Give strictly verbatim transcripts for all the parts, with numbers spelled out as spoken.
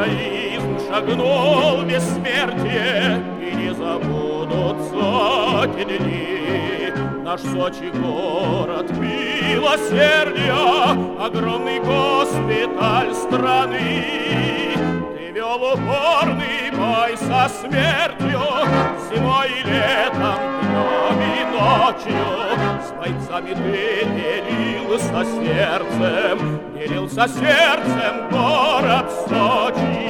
героизм шагнул в бессмертие, и не забудутся те дни. Наш Сочи город милосердия, огромный госпиталь страны. Ты вел упорный бой со смертью, зимой и летом, днем и ночью. С бойцами ты делился сердцем, делился сердцем город Сочи.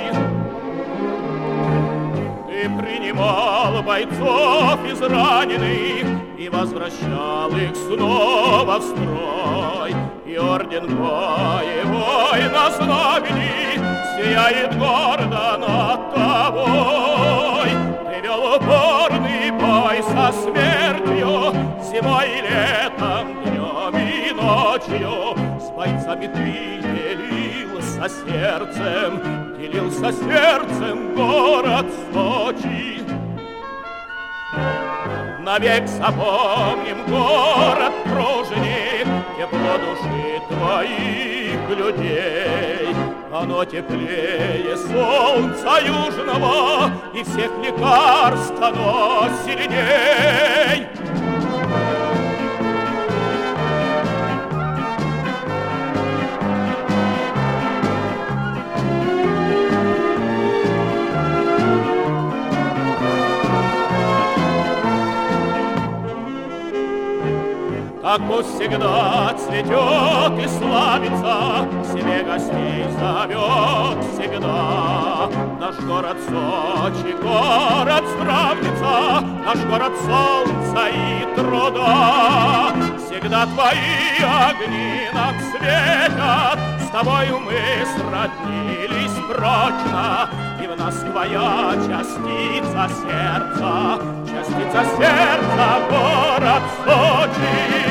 Ты принимал бойцов израненных и возвращал их снова в строй. И орден боевой на знамени сияет гордо над тобой. Ты вел упорный бой со смертью, зимой и летом, днем и ночью. С бойцами ты делился сердцем, делился сердцем город Сочи. Навек запомним город труженик, тепло души твоих людей. Оно теплее солнца южного, и всех лекарств оно сильней. Так пусть всегда цветет и славится, себе гостей зовет всегда. Наш город Сочи, город здравница, наш город солнца и труда. Всегда твои огни нам светят, с тобою мы сроднились прочно. И в нас твоя частица сердца, частица сердца, город Сочи.